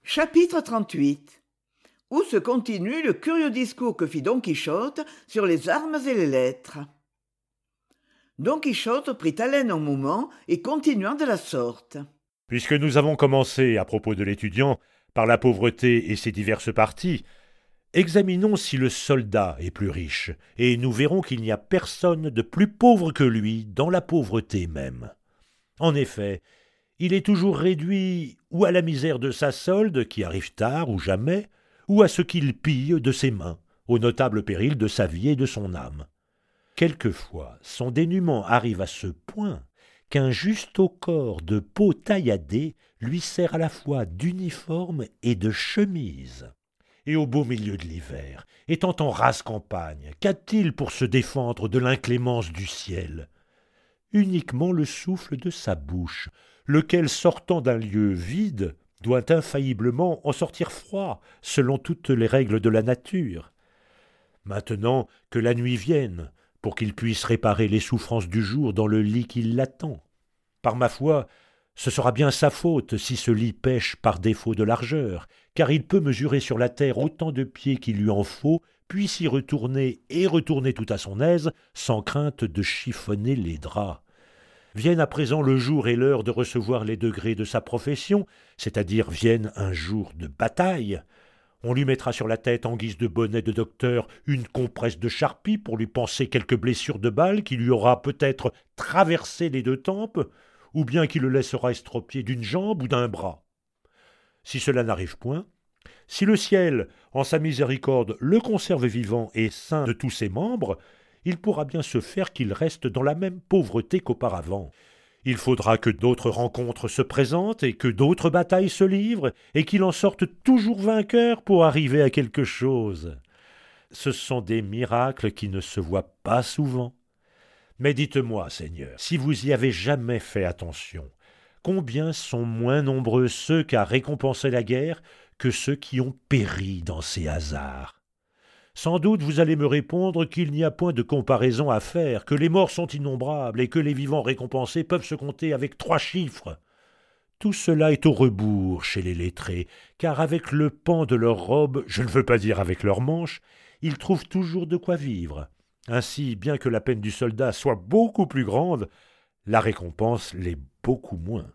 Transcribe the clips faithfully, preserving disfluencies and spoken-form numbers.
Chapitre trente-huit. Où se continue le curieux discours que fit Don Quichotte sur les armes et les lettres. Don Quichotte prit haleine un moment et continua de la sorte. Puisque nous avons commencé, à propos de l'étudiant, par la pauvreté et ses diverses parties, examinons si le soldat est plus riche, et nous verrons qu'il n'y a personne de plus pauvre que lui dans la pauvreté même. En effet, il est toujours réduit ou à la misère de sa solde, qui arrive tard ou jamais, ou à ce qu'il pille de ses mains, au notable péril de sa vie et de son âme. Quelquefois, son dénûment arrive à ce point qu'un juste au corps de peau tailladée lui sert à la fois d'uniforme et de chemise. Et au beau milieu de l'hiver, étant en rase campagne, qu'a-t-il pour se défendre de l'inclémence du ciel? Uniquement le souffle de sa bouche, lequel, sortant d'un lieu vide, doit infailliblement en sortir froid, selon toutes les règles de la nature. Maintenant que la nuit vienne, pour qu'il puisse réparer les souffrances du jour dans le lit qui l'attend. Par ma foi, ce sera bien sa faute si ce lit pèche par défaut de largeur, car il peut mesurer sur la terre autant de pieds qu'il lui en faut, puis s'y retourner et retourner tout à son aise, sans crainte de chiffonner les draps. Vienne à présent le jour et l'heure de recevoir les degrés de sa profession, c'est-à-dire vienne un jour de bataille. On lui mettra sur la tête, en guise de bonnet de docteur, une compresse de charpie pour lui panser quelques blessures de balles qui lui aura peut-être traversé les deux tempes, ou bien qui le laissera estropié d'une jambe ou d'un bras. Si cela n'arrive point, si le ciel, en sa miséricorde, le conserve vivant et sain de tous ses membres, il pourra bien se faire qu'il reste dans la même pauvreté qu'auparavant. Il faudra que d'autres rencontres se présentent et que d'autres batailles se livrent, et qu'il en sorte toujours vainqueur pour arriver à quelque chose. Ce sont des miracles qui ne se voient pas souvent. Mais dites-moi, Seigneur, si vous y avez jamais fait attention, combien sont moins nombreux ceux qu'a récompensé la guerre que ceux qui ont péri dans ces hasards? Sans doute vous allez me répondre qu'il n'y a point de comparaison à faire, que les morts sont innombrables et que les vivants récompensés peuvent se compter avec trois chiffres. Tout cela est au rebours chez les lettrés, car avec le pan de leurs robes, je ne veux pas dire avec leurs manches, ils trouvent toujours de quoi vivre. Ainsi, bien que la peine du soldat soit beaucoup plus grande, la récompense l'est beaucoup moins.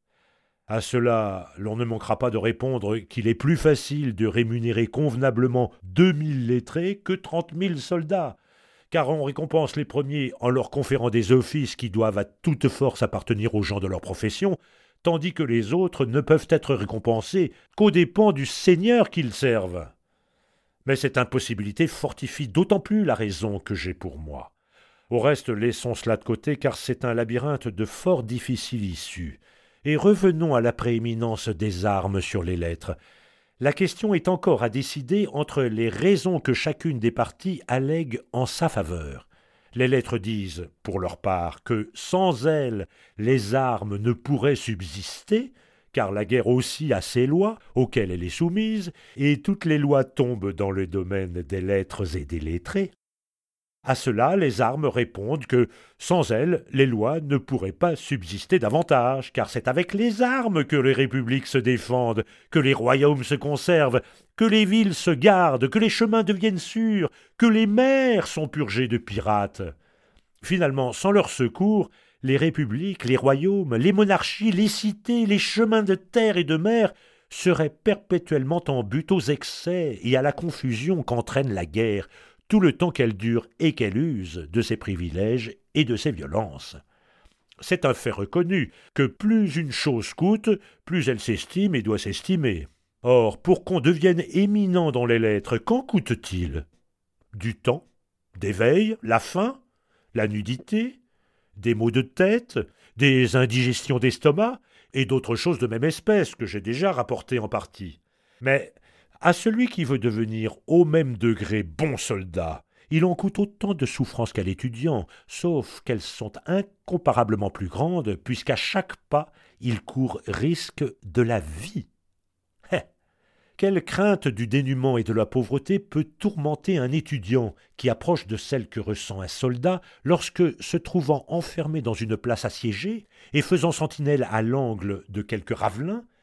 À cela, l'on ne manquera pas de répondre qu'il est plus facile de rémunérer convenablement deux mille lettrés que trente mille soldats, car on récompense les premiers en leur conférant des offices qui doivent à toute force appartenir aux gens de leur profession, tandis que les autres ne peuvent être récompensés qu'aux dépens du seigneur qu'ils servent. Mais cette impossibilité fortifie d'autant plus la raison que j'ai pour moi. Au reste, laissons cela de côté, car c'est un labyrinthe de fort difficile issue. Et revenons à la prééminence des armes sur les lettres. La question est encore à décider entre les raisons que chacune des parties allègue en sa faveur. Les lettres disent, pour leur part, que sans elles, les armes ne pourraient subsister, car la guerre aussi a ses lois, auxquelles elle est soumise, et toutes les lois tombent dans le domaine des lettres et des lettrés. À cela, les armes répondent que, sans elles, les lois ne pourraient pas subsister davantage, car c'est avec les armes que les républiques se défendent, que les royaumes se conservent, que les villes se gardent, que les chemins deviennent sûrs, que les mers sont purgées de pirates. Finalement, sans leur secours, les républiques, les royaumes, les monarchies, les cités, les chemins de terre et de mer seraient perpétuellement en butte aux excès et à la confusion qu'entraîne la guerre, tout le temps qu'elle dure et qu'elle use de ses privilèges et de ses violences. C'est un fait reconnu, que plus une chose coûte, plus elle s'estime et doit s'estimer. Or, pour qu'on devienne éminent dans les lettres, qu'en coûte-t-il? Du temps, des veilles, la faim, la nudité, des maux de tête, des indigestions d'estomac, et d'autres choses de même espèce que j'ai déjà rapportées en partie. Mais à celui qui veut devenir au même degré bon soldat, il en coûte autant de souffrances qu'à l'étudiant, sauf qu'elles sont incomparablement plus grandes, puisqu'à chaque pas, il court risque de la vie. Eh, quelle crainte du dénûment et de la pauvreté peut tourmenter un étudiant qui approche de celle que ressent un soldat lorsque, se trouvant enfermé dans une place assiégée et faisant sentinelle à l'angle de quelque ravelin,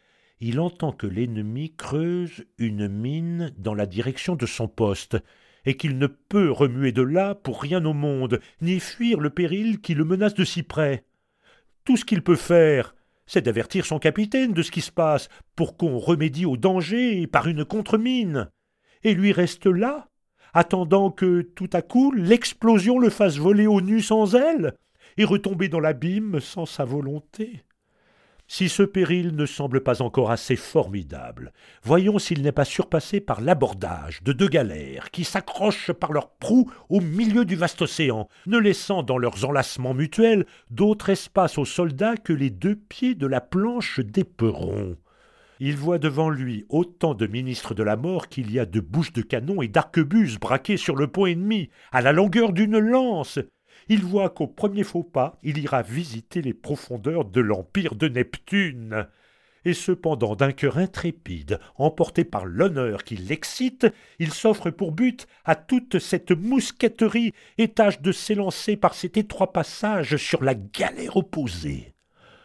il entend que l'ennemi creuse une mine dans la direction de son poste, et qu'il ne peut remuer de là pour rien au monde, ni fuir le péril qui le menace de si près. Tout ce qu'il peut faire, c'est d'avertir son capitaine de ce qui se passe, pour qu'on remédie au danger par une contre-mine. Et lui reste là, attendant que, tout à coup, l'explosion le fasse voler au nu sans aile, et retomber dans l'abîme sans sa volonté. Si ce péril ne semble pas encore assez formidable, voyons s'il n'est pas surpassé par l'abordage de deux galères qui s'accrochent par leurs proues au milieu du vaste océan, ne laissant dans leurs enlacements mutuels d'autre espace aux soldats que les deux pieds de la planche d'éperon. Il voit devant lui autant de ministres de la mort qu'il y a de bouches de canon et d'arquebuses braquées sur le pont ennemi, à la longueur d'une lance. Il voit qu'au premier faux pas, il ira visiter les profondeurs de l'empire de Neptune. Et cependant, d'un cœur intrépide, emporté par l'honneur qui l'excite, il s'offre pour but à toute cette mousqueterie et tâche de s'élancer par cet étroit passage sur la galère opposée.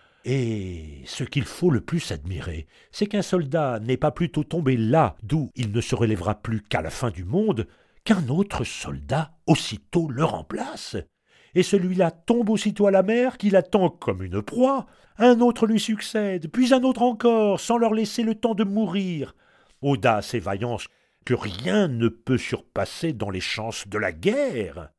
Et ce qu'il faut le plus admirer, c'est qu'un soldat n'est pas plutôt tombé là d'où il ne se relèvera plus qu'à la fin du monde, qu'un autre soldat aussitôt le remplace. Et celui-là tombe aussitôt à la mer, qu'il attend comme une proie. Un autre lui succède, puis un autre encore, sans leur laisser le temps de mourir. Audace et vaillance que rien ne peut surpasser dans les chances de la guerre.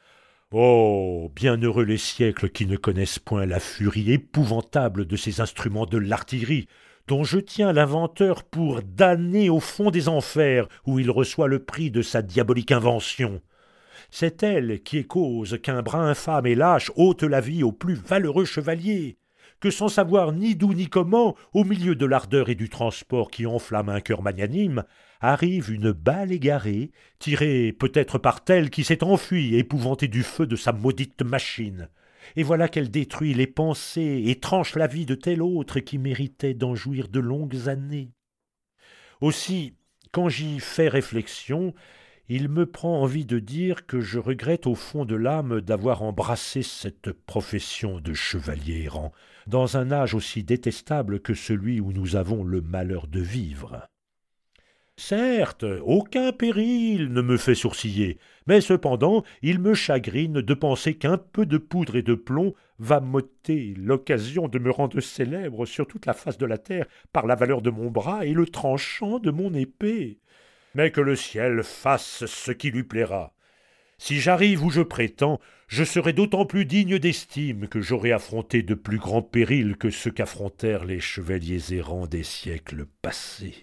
Oh, bienheureux les siècles qui ne connaissent point la furie épouvantable de ces instruments de l'artillerie, dont je tiens l'inventeur pour damné au fond des enfers, où il reçoit le prix de sa diabolique invention. C'est elle qui est cause qu'un bras infâme et lâche ôte la vie au plus valeureux chevalier, que sans savoir ni d'où ni comment, au milieu de l'ardeur et du transport qui enflamme un cœur magnanime, arrive une balle égarée, tirée peut-être par tel qui s'est enfui, épouvanté du feu de sa maudite machine. Et voilà qu'elle détruit les pensées et tranche la vie de tel autre qui méritait d'en jouir de longues années. Aussi, quand j'y fais réflexion, il me prend envie de dire que je regrette au fond de l'âme d'avoir embrassé cette profession de chevalier errant, dans un âge aussi détestable que celui où nous avons le malheur de vivre. Certes, aucun péril ne me fait sourciller, mais cependant il me chagrine de penser qu'un peu de poudre et de plomb va m'ôter l'occasion de me rendre célèbre sur toute la face de la terre par la valeur de mon bras et le tranchant de mon épée. Mais que le ciel fasse ce qui lui plaira. Si j'arrive où je prétends, je serai d'autant plus digne d'estime que j'aurai affronté de plus grands périls que ceux qu'affrontèrent les chevaliers errants des siècles passés.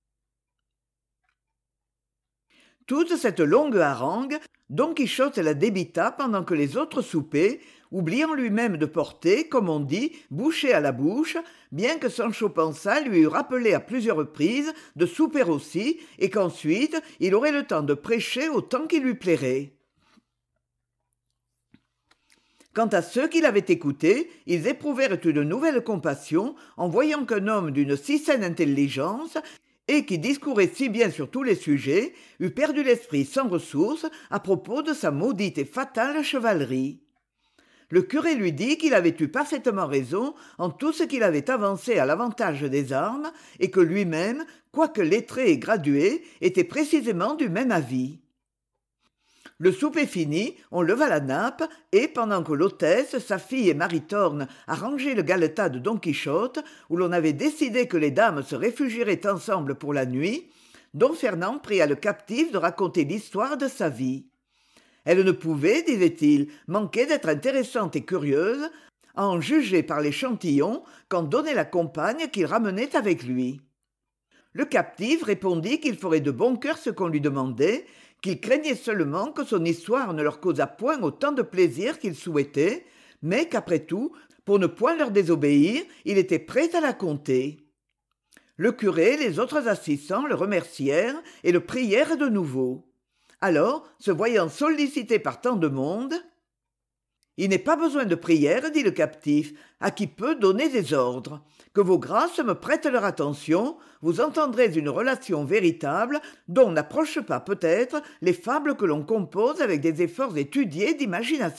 Toute cette longue harangue, Don Quichotte la débita pendant que les autres soupaient, oubliant lui-même de porter, comme on dit, bouchée à la bouche, bien que Sancho Panza lui eût rappelé à plusieurs reprises de souper aussi, et qu'ensuite il aurait le temps de prêcher autant qu'il lui plairait. Quant à ceux qui l'avaient écouté, ils éprouvèrent une nouvelle compassion en voyant qu'un homme d'une si saine intelligence et qui discourait si bien sur tous les sujets eût perdu l'esprit sans ressources à propos de sa maudite et fatale chevalerie. Le curé lui dit qu'il avait eu parfaitement raison en tout ce qu'il avait avancé à l'avantage des armes et que lui-même, quoique lettré et gradué, était précisément du même avis. Le souper fini, on leva la nappe, et pendant que l'hôtesse, sa fille et Maritorne arrangeaient le galetas de Don Quichotte, où l'on avait décidé que les dames se réfugieraient ensemble pour la nuit, Don Fernand pria le captif de raconter l'histoire de sa vie. Elle ne pouvait, disait-il, manquer d'être intéressante et curieuse, à en juger par l'échantillon qu'en donnait la compagne qu'il ramenait avec lui. Le captif répondit qu'il ferait de bon cœur ce qu'on lui demandait, qu'il craignait seulement que son histoire ne leur causât point autant de plaisir qu'ils souhaitaient, mais qu'après tout, pour ne point leur désobéir, il était prêt à la conter. Le curé et les autres assistants le remercièrent et le prièrent de nouveau. Alors, se voyant sollicité par tant de monde, « Il n'est pas besoin de prière, dit le captif, à qui peut donner des ordres. Que vos grâces me prêtent leur attention, vous entendrez une relation véritable dont n'approchent pas peut-être les fables que l'on compose avec des efforts étudiés d'imagination. »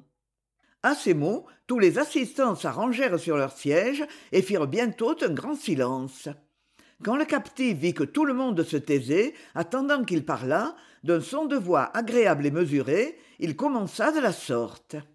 À ces mots, tous les assistants s'arrangèrent sur leurs sièges et firent bientôt un grand silence. Quand le captif vit que tout le monde se taisait, attendant qu'il parlât, d'un son de voix agréable et mesuré, il commença de la sorte.